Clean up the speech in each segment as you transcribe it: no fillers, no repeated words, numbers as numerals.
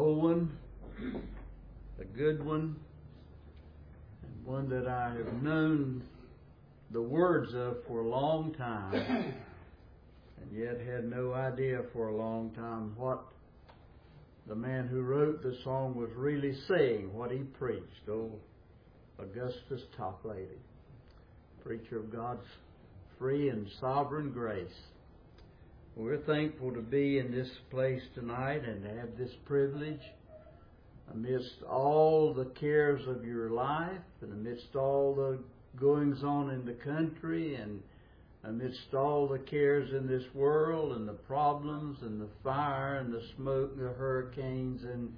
old one, a good one, and one that I have known the words of for a long time, and yet had no idea for a long time what the man who wrote the song was really saying, what he preached. Oh, Augustus Toplady, preacher of God's free and sovereign grace. We're thankful to be in this place tonight and to have this privilege amidst all the cares of your life and amidst all the goings on in the country and amidst all the cares in this world and the problems and the fire and the smoke, the hurricanes and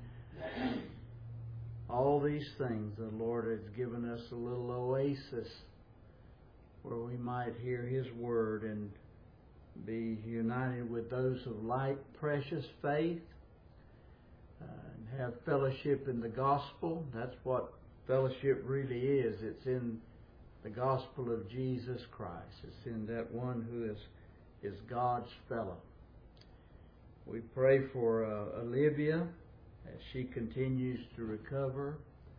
all these things. The Lord has given us a little oasis where we might hear His Word and be united with those of like precious faith and have fellowship in the gospel. That's what fellowship really is. It's in the gospel of Jesus Christ. It's in that one who is God's fellow. We pray for Olivia as she continues to recover.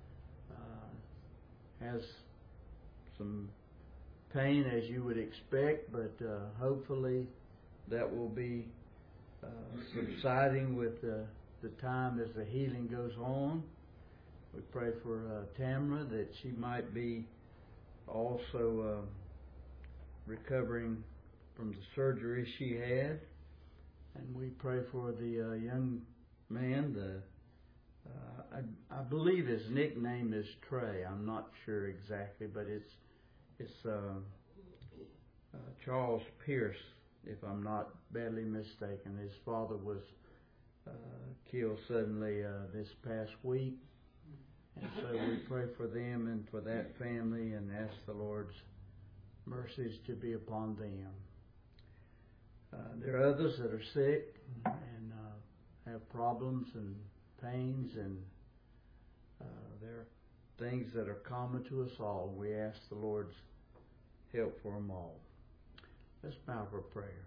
Has some pain as you would expect, but hopefully that will be subsiding with the time as the healing goes on. We pray for Tamara that she might be also recovering from the surgery she had. And we pray for the young man. I believe his nickname is Trey. I'm not sure exactly, but it's Charles Pierce, if I'm not badly mistaken. His father was killed suddenly this past week. And so we pray for them and for that family and ask the Lord's mercies to be upon them. There are others that are sick and have problems and pains, and there are things that are common to us all. We ask the Lord's help for them all. Let's bow for prayer.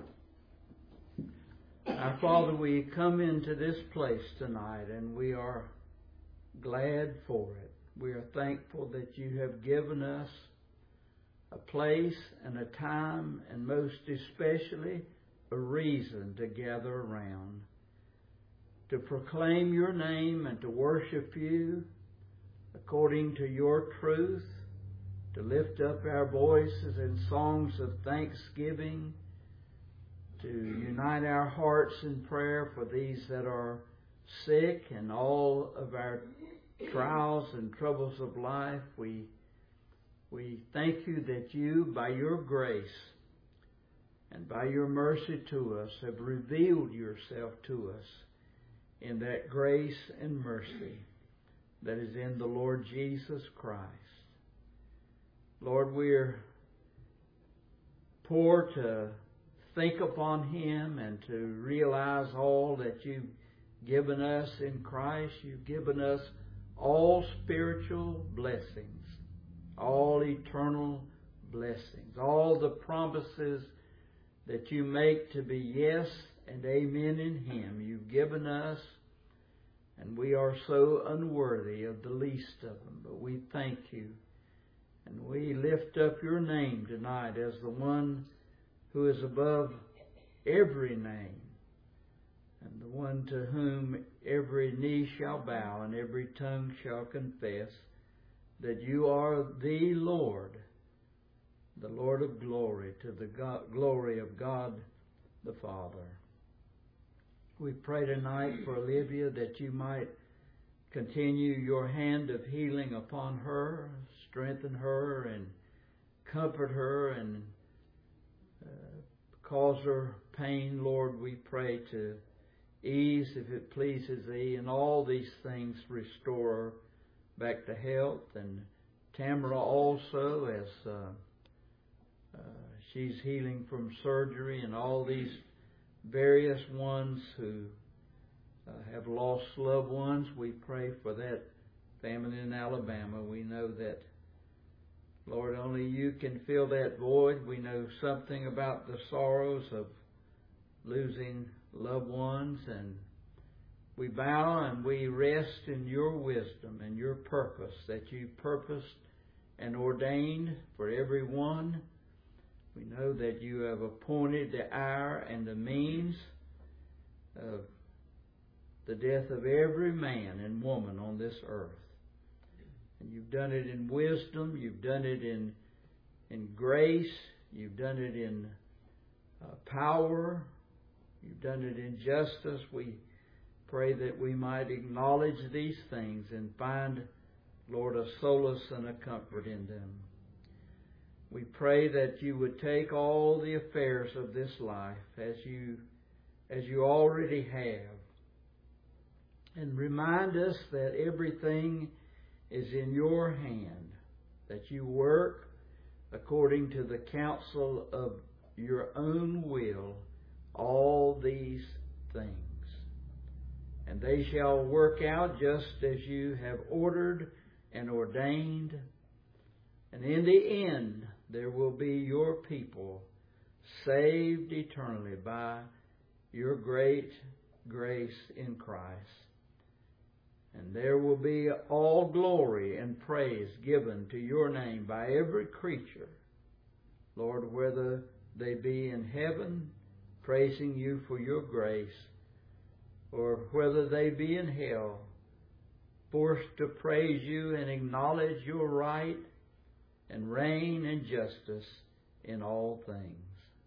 Our Father, we come into this place tonight and we are glad for it. We are thankful that you have given us a place and a time, and most especially a reason to gather around, to proclaim your name and to worship you according to your truth, to lift up our voices in songs of thanksgiving, to unite our hearts in prayer for these that are sick and all of our trials and troubles of life. We thank you that you, by your grace and by your mercy to us, have revealed yourself to us in that grace and mercy that is in the Lord Jesus Christ. Lord, we're poor to think upon Him and to realize all that you've given us in Christ. You've given us all spiritual blessings, all eternal blessings, all the promises that you make to be yes and amen in Him. You've given us, and we are so unworthy of the least of them, but we thank you. And we lift up your name tonight as the one who is above every name, and the one to whom every knee shall bow and every tongue shall confess that you are the Lord of glory, to the glory of God the Father. We pray tonight for Olivia that you might continue your hand of healing upon her, strengthen her and comfort her and cause her pain, Lord, we pray to ease if it pleases Thee, and all these things restore her back to health. And Tamara also, as she's healing from surgery, and all these various ones who have lost loved ones, we pray for that family in Alabama. We know that, Lord, only you can fill that void. We know something about the sorrows of losing loved ones, and We bow and we rest in your wisdom and your purpose that you purposed and ordained for everyone. We know that you have appointed the hour and the means of the death of every man and woman on this earth. And you've done it in wisdom, you've done it in grace, you've done it in power, you've done it in justice. We pray that we might acknowledge these things and find, Lord, a solace and a comfort in them. We pray that you would take all the affairs of this life as you already have, and remind us that everything is in your hand, that you work according to the counsel of your own will all these things. And they shall work out just as you have ordered and ordained. And in the end, there will be your people saved eternally by your great grace in Christ. And there will be all glory and praise given to your name by every creature, Lord, whether they be in heaven, praising you for your grace, or whether they be in hell, forced to praise you and acknowledge your right and reign and justice in all things.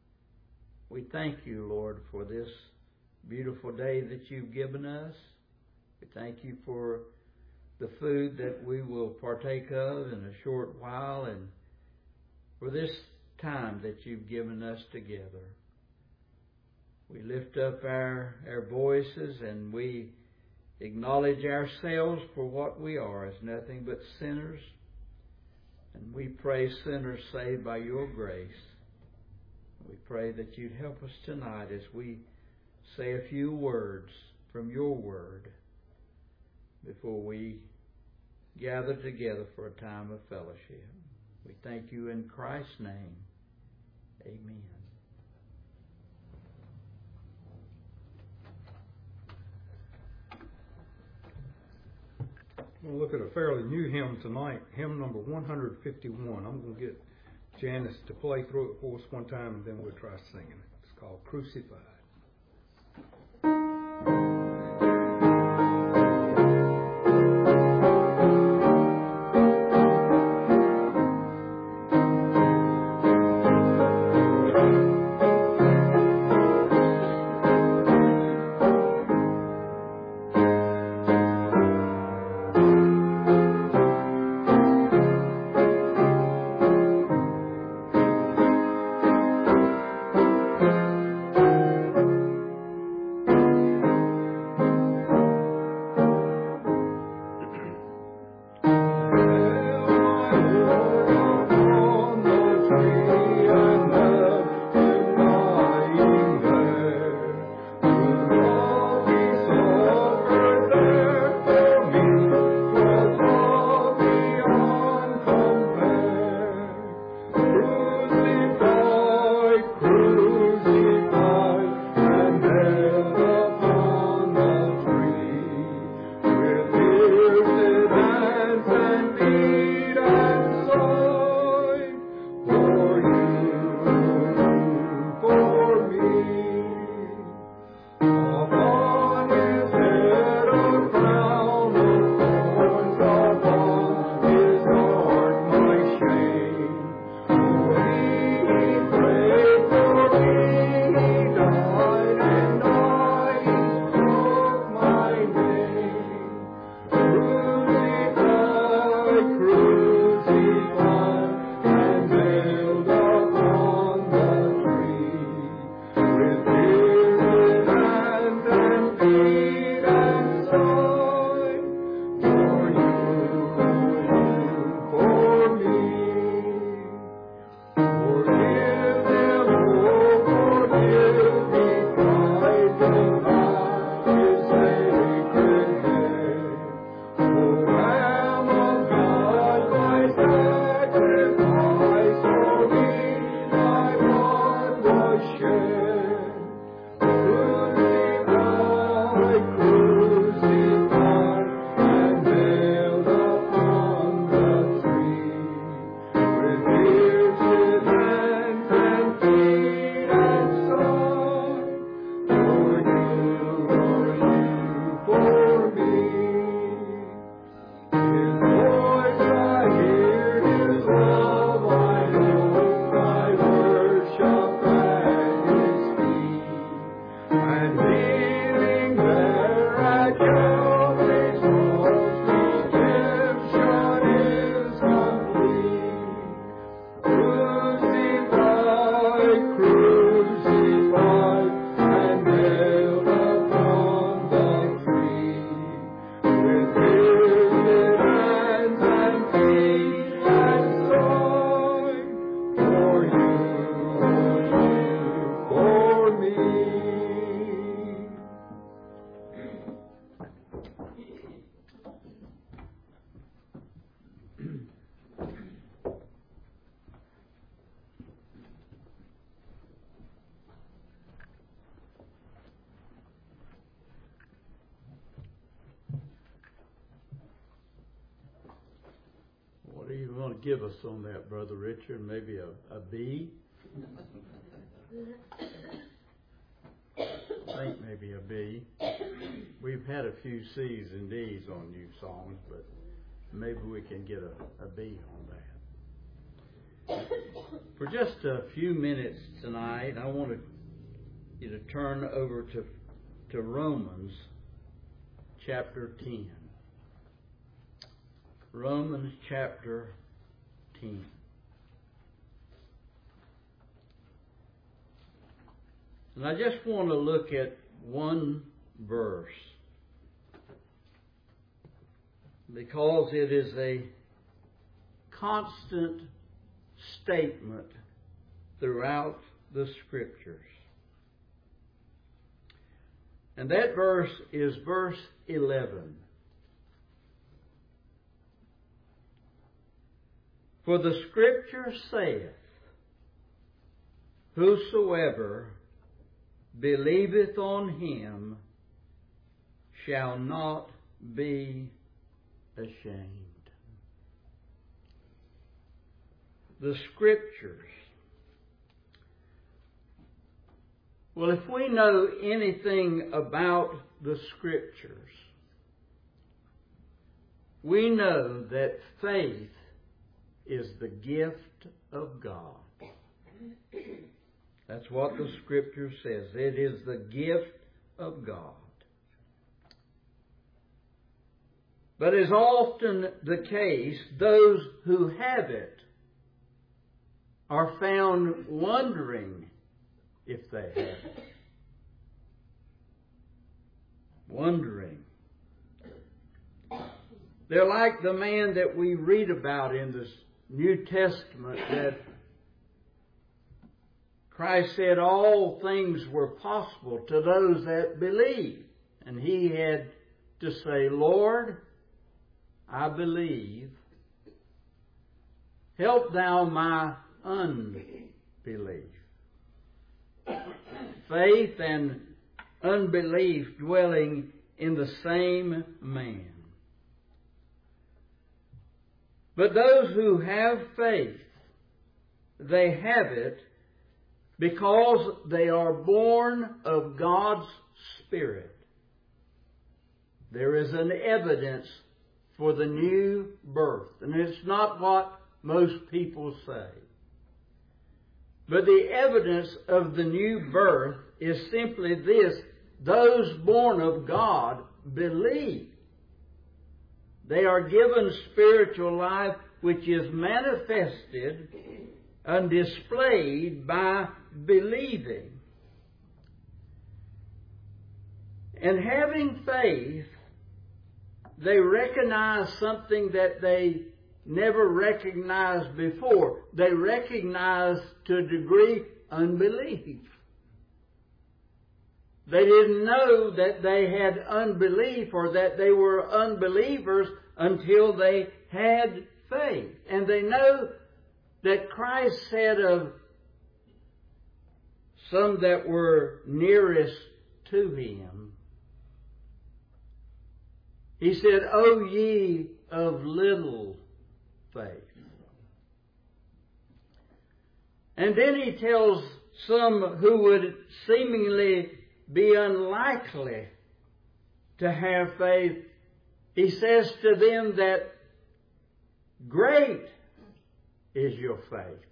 We thank you, Lord, for this beautiful day that you've given us. We thank you for the food that we will partake of in a short while, and for this time that you've given us together. We lift up our voices and we acknowledge ourselves for what we are as nothing but sinners. And we pray sinners saved by your grace. We pray that you'd help us tonight as we say a few words from your word before we gather together for a time of fellowship. We thank you in Christ's name. Amen. We'll look at a fairly new hymn tonight, hymn number 151. I'm going to get Janice to play through it for us one time, and then we'll try singing it. It's called Crucified. give us on that, Brother Richard? Maybe a B? I think maybe a B. We've had a few C's and D's on new songs, but maybe we can get a B on that. For just a few minutes tonight, I want you to turn over to Romans chapter 10. Romans chapter 10. And I just want to look at one verse because it is a constant statement throughout the Scriptures. And that verse is verse 11. For the Scripture saith, whosoever believeth on him shall not be ashamed. The Scriptures. Well, if we know anything about the Scriptures, we know that faith is the gift of God. That's what the Scripture says. It is the gift of God. But as often the case, those who have it are found wondering if they have it. Wondering. They're like the man that we read about in this New Testament that Christ said all things were possible to those that believe. And he had to say, Lord, I believe. Help thou my unbelief. Faith and unbelief dwelling in the same man. But those who have faith, they have it because they are born of God's Spirit. There is an evidence for the new birth. And it's not what most people say. But the evidence of the new birth is simply this. Those born of God believe. They are given spiritual life which is manifested and displayed by believing. And having faith, they recognize something that they never recognized before. They recognize to a degree unbelief. They didn't know that they had unbelief or that they were unbelievers until they had faith. And they know that Christ said of some that were nearest to Him, He said, O ye of little faith. And then He tells some who would seemingly be unlikely to have faith, He says to them that great is your faith.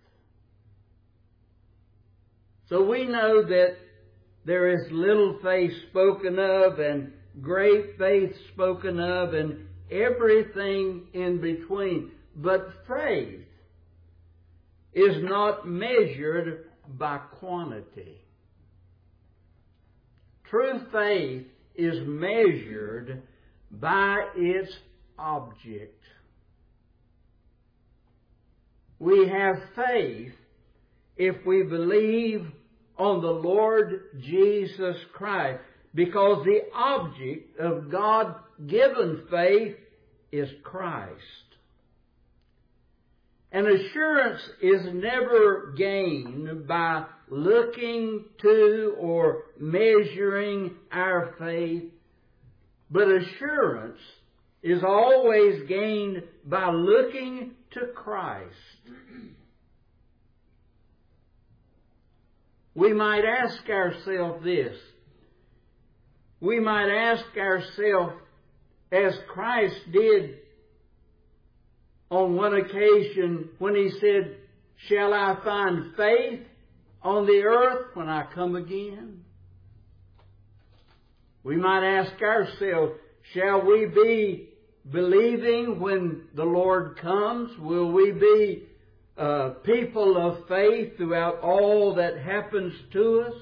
So we know that there is little faith spoken of and great faith spoken of and everything in between. But faith is not measured by quantity. True faith is measured by its object. We have faith if we believe on the Lord Jesus Christ, because the object of God-given faith is Christ. And assurance is never gained by looking to or measuring our faith, but assurance is always gained by looking to Christ. We might ask ourselves this. We might ask ourselves, as Christ did on one occasion when He said, "Shall I find faith on the earth when I come again?" We might ask ourselves, shall we be believing when the Lord comes? Will we be people of faith throughout all that happens to us?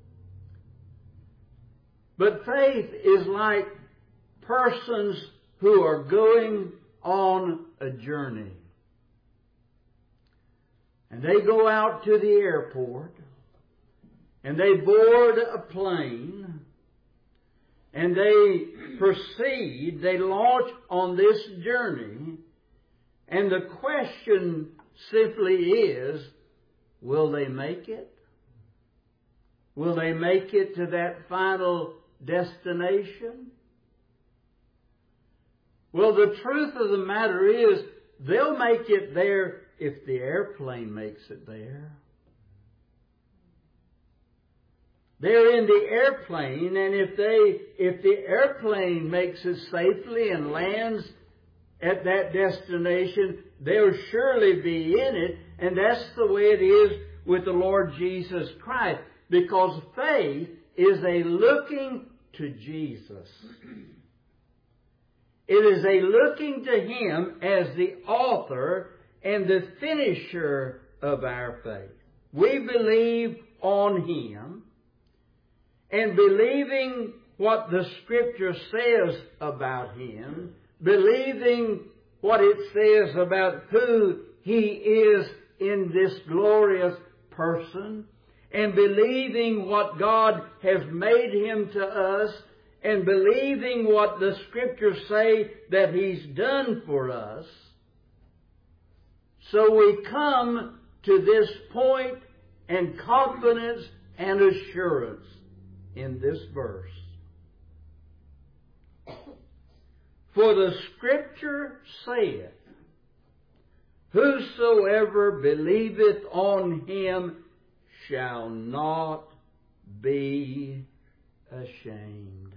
But faith is like persons who are going on a journey. And they go out to the airport, and they board a plane, and they proceed, they launch on this journey, and the question simply is, will they make it? Will they make it to that final destination? Well, the truth of the matter is, they'll make it there if the airplane makes it there. They're in the airplane, and if the airplane makes it safely and lands at that destination, they'll surely be in it, and that's the way it is with the Lord Jesus Christ, because faith is a looking to Jesus. It is a looking to Him as the author and the finisher of our faith. We believe on Him, and believing what the Scripture says about Him, believing what it says about who He is in this glorious person, and believing what God has made Him to us, and believing what the Scriptures say that He's done for us. So we come to this point and confidence and assurance in this verse. For the Scripture saith, whosoever believeth on Him shall not be ashamed.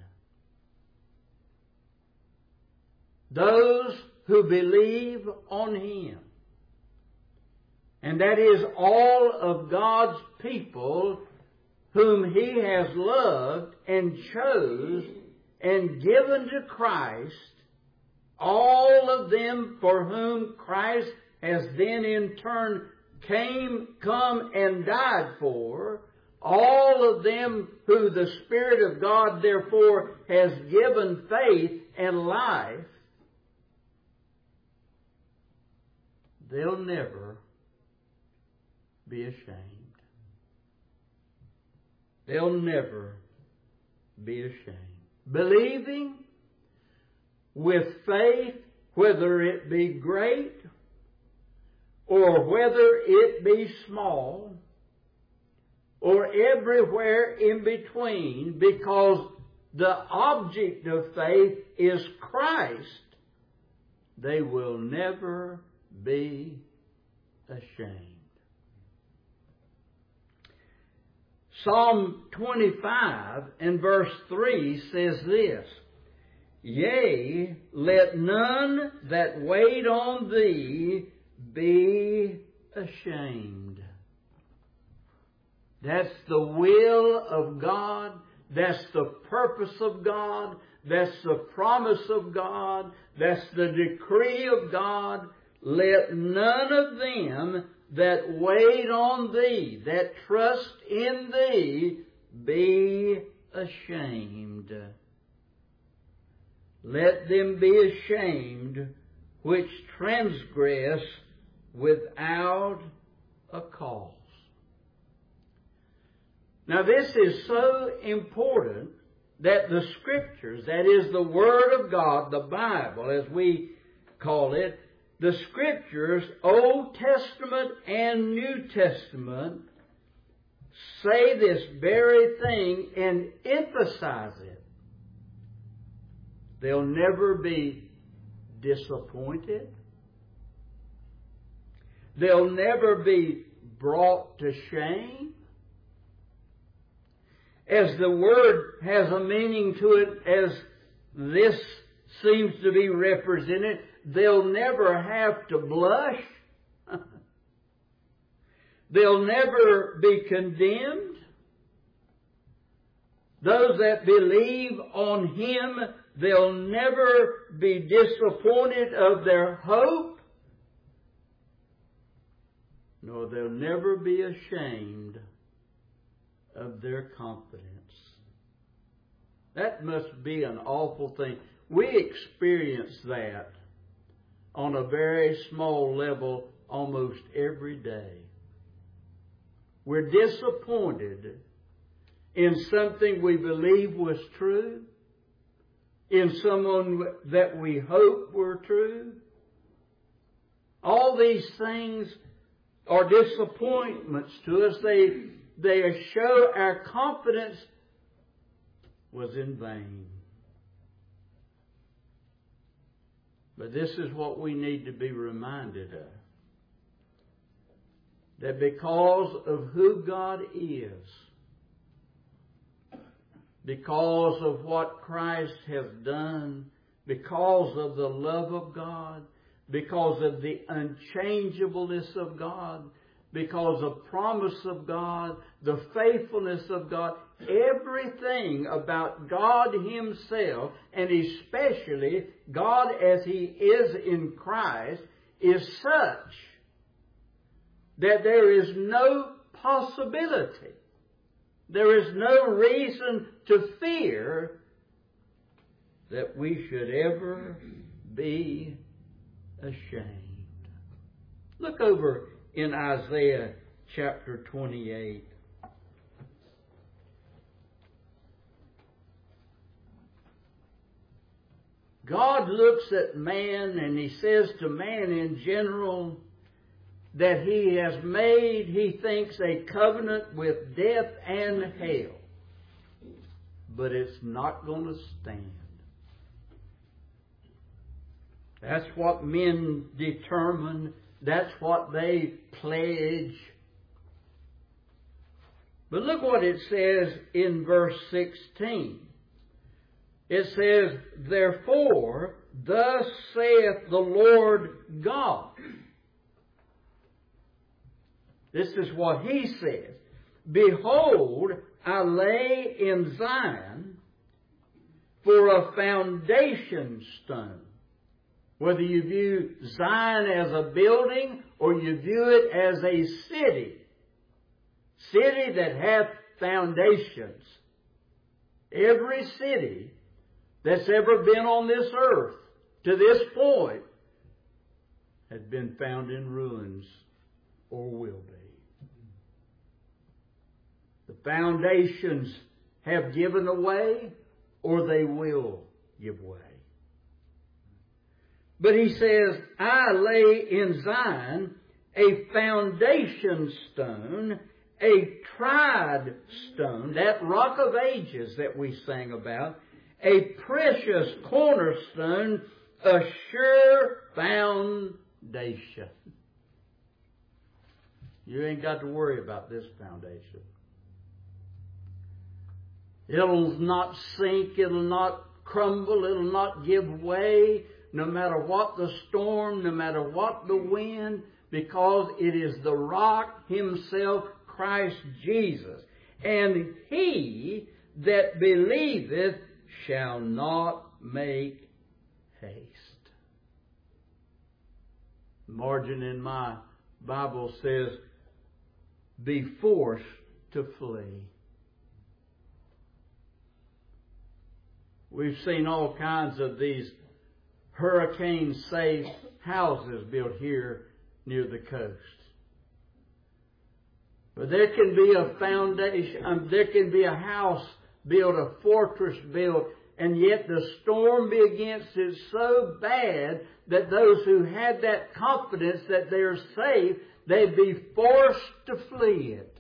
Those who believe on Him, and that is all of God's people whom He has loved and chose and given to Christ, all of them for whom Christ has then in turn come and died for, all of them who the Spirit of God therefore has given faith and life, they'll never be ashamed. They'll never be ashamed. Believing with faith, whether it be great or whether it be small, or everywhere in between, because the object of faith is Christ, they will never be ashamed. Psalm 25 and verse 3 says this, Yea, let none that wait on Thee be ashamed. That's the will of God. That's the purpose of God. That's the promise of God. That's the decree of God. Let none of them that wait on Thee, that trust in Thee, be ashamed. Let them be ashamed which transgress without a cause. Now this is so important that the Scriptures, that is the Word of God, the Bible as we call it, the Scriptures, Old Testament and New Testament, say this very thing and emphasize it. They'll never be disappointed. They'll never be brought to shame. As the word has a meaning to it, as this seems to be represented, they'll never have to blush. They'll never be condemned. Those that believe on Him, they'll never be disappointed of their hope, nor they'll never be ashamed of their confidence. That must be an awful thing. We experience that on a very small level almost every day. We're disappointed in something we believe was true, in someone that we hope were true. All these things are disappointments to us. They show our confidence was in vain. But this is what we need to be reminded of. That because of who God is, because of what Christ has done, because of the love of God, because of the unchangeableness of God, because of promise of God, the faithfulness of God, everything about God Himself, and especially God as He is in Christ, is such that there is no possibility, there is no reason to fear that we should ever be ashamed. Look over in Isaiah chapter 28. God looks at man and He says to man in general that he has made, he thinks, a covenant with death and hell. But it's not going to stand. That's what men determine. That's what they pledge. But look what it says in verse 16. It says, "Therefore, thus saith the Lord God." This is what He says. "Behold, I lay in Zion for a foundation stone." Whether you view Zion as a building or you view it as a city that hath foundations. Every city that's ever been on this earth to this point has been found in ruins or will be. The foundations have given away or they will give way. But He says, "I lay in Zion a foundation stone, a tried stone," that rock of ages that we sang about, "a precious cornerstone, a sure foundation." You ain't got to worry about this foundation. It'll not sink, it'll not crumble, it'll not give way, no matter what the storm, no matter what the wind, because it is the rock Himself, Christ Jesus. "And he that believeth shall not make haste." The margin in my Bible says, "be forced to flee." We've seen all kinds of these hurricane-safe houses built here near the coast. But there can be a foundation, there can be a house built, a fortress built, and yet the storm be against it so bad that those who had that confidence that they're safe, they'd be forced to flee it.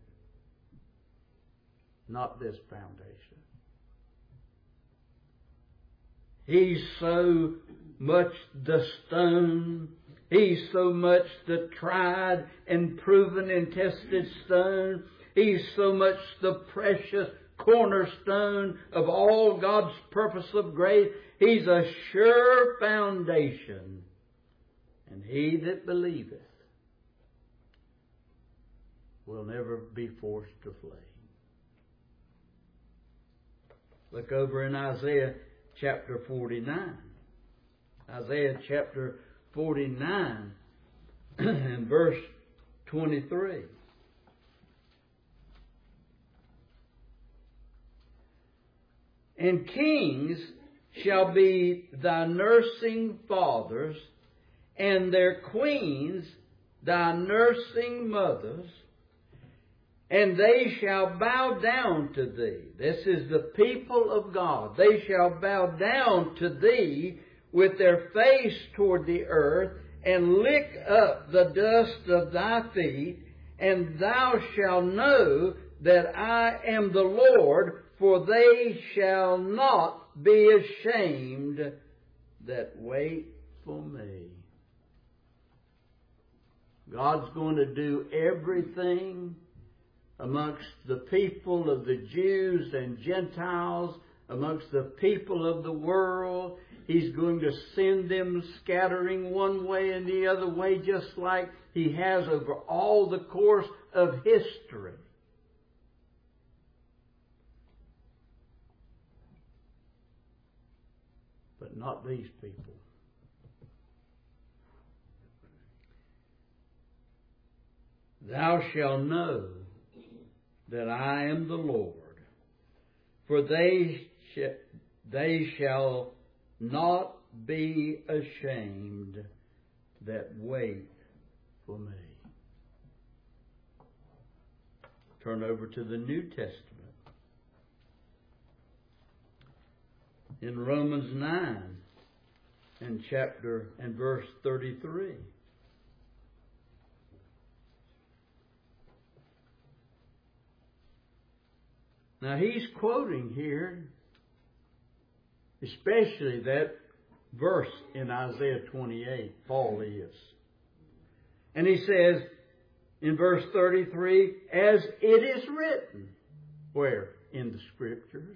Not this foundation. He's so much the stone. He's so much the tried and proven and tested stone. He's so much the precious cornerstone of all God's purpose of grace. He's a sure foundation. And he that believeth will never be forced to flee. Look over in Isaiah chapter 49. Isaiah chapter 49 and verse 23. And kings shall be thy nursing fathers, and their queens thy nursing mothers, and they shall bow down to thee. This is the people of God. They shall bow down to thee with their face toward the earth, and lick up the dust of thy feet, and thou shalt know that I am the Lord, for they shall not be ashamed that wait for me. God's going to do everything amongst the people of the Jews and Gentiles, amongst the people of the world. He's going to send them scattering one way and the other way, just like He has over all the course of history. But not these people. Thou shalt know that I am the Lord, for they shall not be ashamed that wait for me. Turn over to the New Testament. In Romans 9 and verse 33. Now he's quoting here, especially that verse in Isaiah 28, Paul is. And he says in verse 33, as it is written, where? In the Scriptures.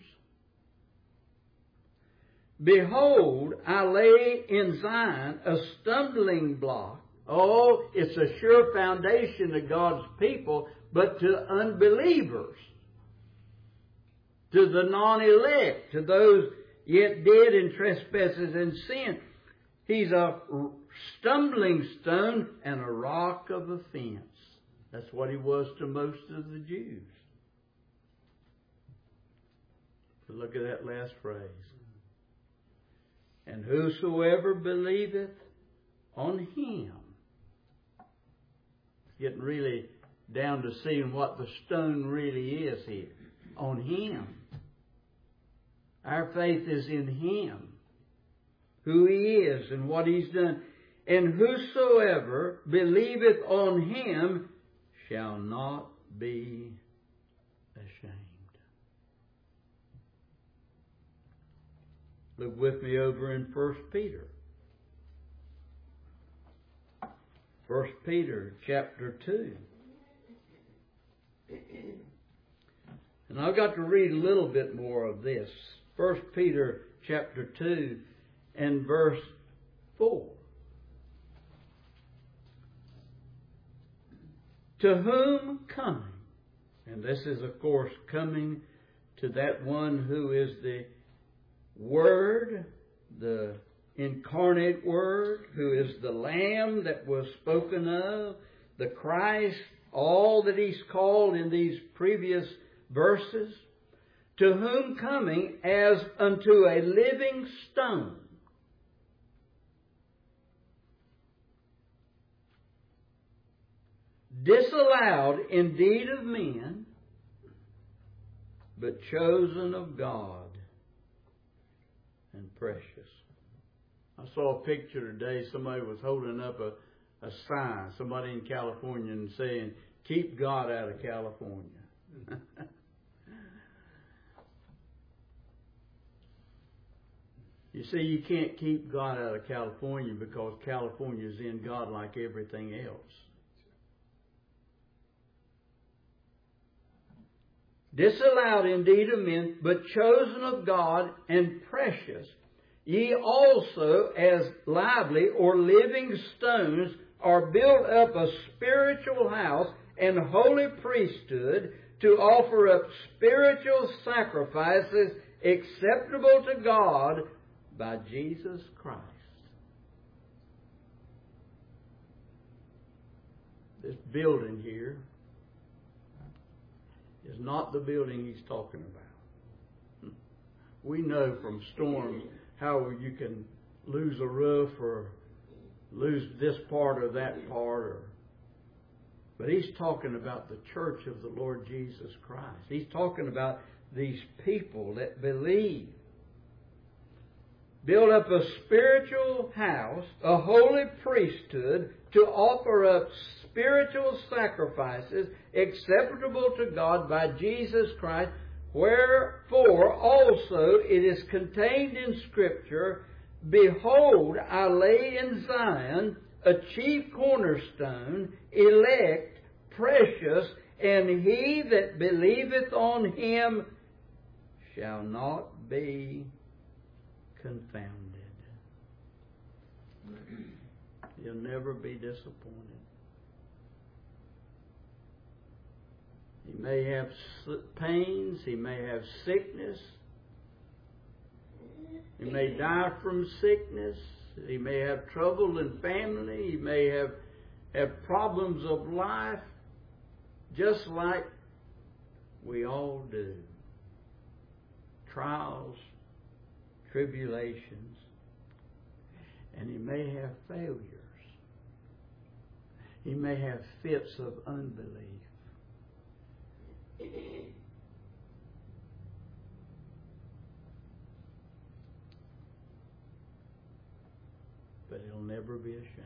Behold, I lay in Zion a stumbling block. Oh, it's a sure foundation to God's people, but to unbelievers, to the non-elect, to those yet dead in trespasses and sin. He's a stumbling stone and a rock of offense. That's what he was to most of the Jews. But look at that last phrase. And whosoever believeth on Him. Getting really down to seeing what the stone really is here. On Him. Our faith is in Him. Who He is and what He's done. And whosoever believeth on Him shall not be ashamed. Look with me over in 1 Peter. 1 Peter chapter 2. And I've got to read a little bit more of this. 1 Peter chapter 2 and verse 4. To whom coming, and this is of course coming to that one who is the Word, the incarnate Word, who is the Lamb that was spoken of, the Christ, all that He's called in these previous verses, to whom coming as unto a living stone, disallowed indeed of men, but chosen of God and precious. I saw a picture today, somebody was holding up a sign, somebody in California, and saying, keep God out of California. You see, you can't keep God out of California because California is in God like everything else. Disallowed indeed of men, but chosen of God and precious. Ye also, as lively or living stones, are built up a spiritual house and holy priesthood to offer up spiritual sacrifices acceptable to God by Jesus Christ. This building here is not the building he's talking about. We know from storms how you can lose a roof or lose this part or that part. But he's talking about the church of the Lord Jesus Christ. He's talking about these people that believe. Build up a spiritual house, a holy priesthood, to offer up spiritual sacrifices acceptable to God by Jesus Christ. Wherefore also it is contained in Scripture, Behold, I lay in Zion a chief cornerstone, elect, precious, and he that believeth on him shall not be confounded. You'll never be disappointed. He may have pains, he may have sickness, he may die from sickness, he may have trouble in family, he may have problems of life, just like we all do. Trials, tribulations, and he may have failures. He may have fits of unbelief. But he'll never be ashamed.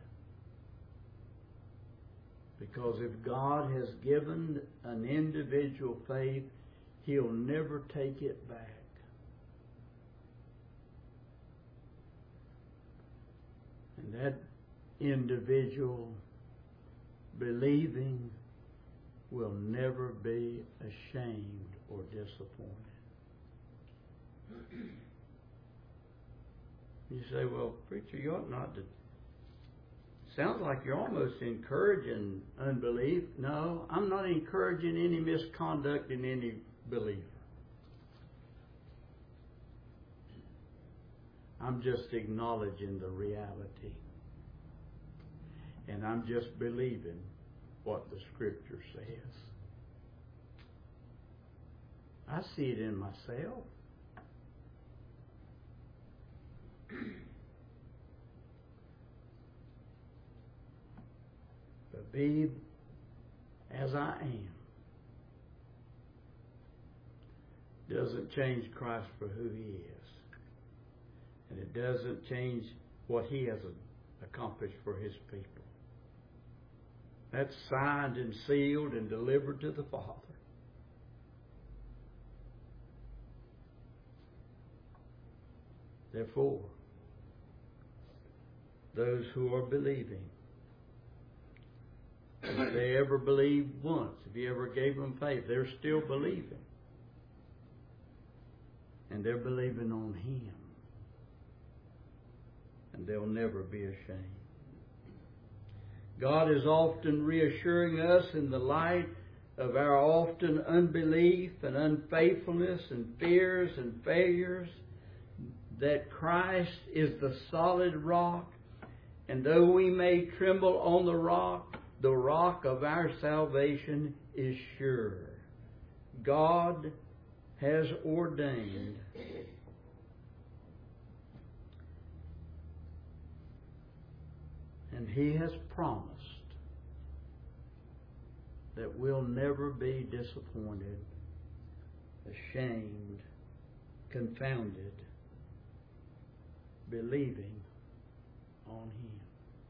Because if God has given an individual faith, he'll never take it back. And that individual believing will never be ashamed or disappointed. You say, well, preacher, you ought not to. Sounds like you're almost encouraging unbelief. No, I'm not encouraging any misconduct in any believer. I'm just acknowledging the reality. And I'm just believing what the Scripture says. I see it in myself. But be as I am doesn't change Christ for who He is. And it doesn't change what He has accomplished for His people. That's signed and sealed and delivered to the Father. Therefore, those who are believing, if they ever believed once, if you ever gave them faith, they're still believing. And they're believing on Him. And they'll never be ashamed. God is often reassuring us in the light of our often unbelief and unfaithfulness and fears and failures that Christ is the solid rock, and though we may tremble on the rock of our salvation is sure. God has ordained and He has promised that we'll never be disappointed, ashamed, confounded, believing on Him.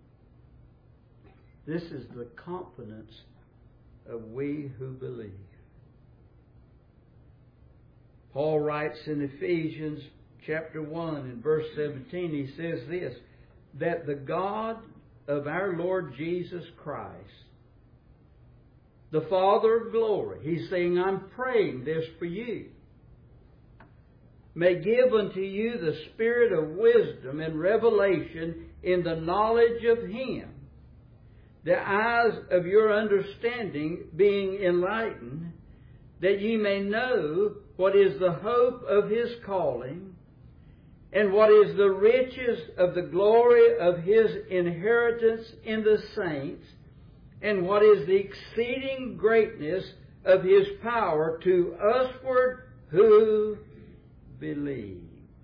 This is the confidence of we who believe. Paul writes in Ephesians chapter 1 and verse 17, he says this, that the God of our Lord Jesus Christ, the Father of glory, he's saying, I'm praying this for you, may give unto you the spirit of wisdom and revelation in the knowledge of Him, the eyes of your understanding being enlightened, that ye may know what is the hope of His calling, and what is the riches of the glory of His inheritance in the saints, and what is the exceeding greatness of His power to usward who believe.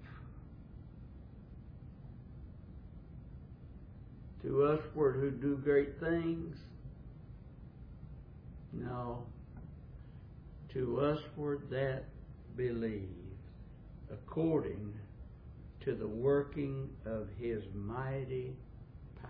To usward who do great things? No. To usward that believe, according to the working of His mighty power.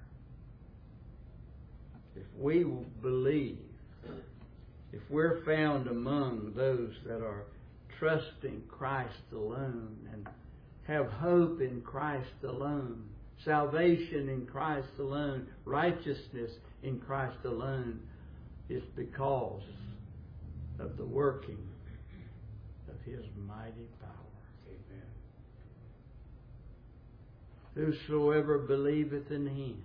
If we believe, if we're found among those that are trusting Christ alone and have hope in Christ alone, salvation in Christ alone, righteousness in Christ alone, it's because of the working of His mighty power. Amen. Whosoever believeth in Him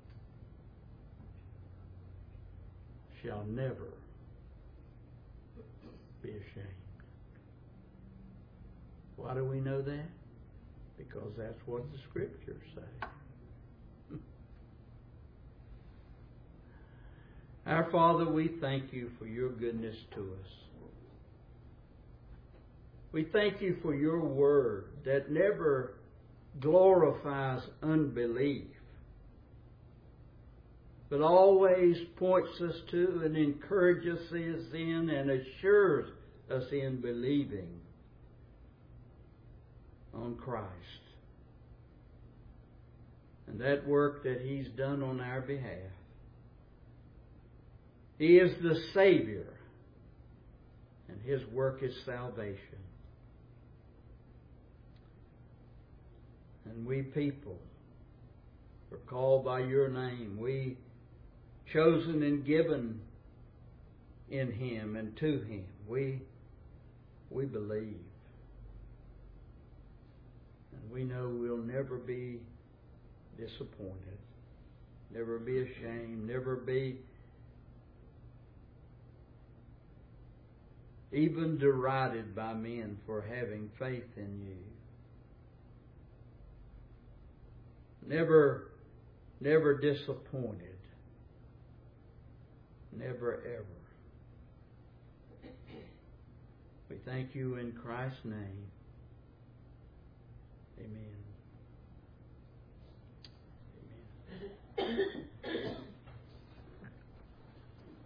shall never be ashamed. Why do we know that? Because that's what the Scriptures say. Our Father, we thank You for Your goodness to us. We thank You for Your Word that never glorifies unbelief, but always points us to and encourages us in and assures us in believing on Christ and that work that He's done on our behalf. He is the Savior, and His work is salvation. And we people are called by Your name. We chosen and given in Him and to Him. We believe. And we know we'll never be disappointed, never be ashamed, never be even derided by men for having faith in You. Never disappointed. Never ever. We thank You in Christ's name. Amen.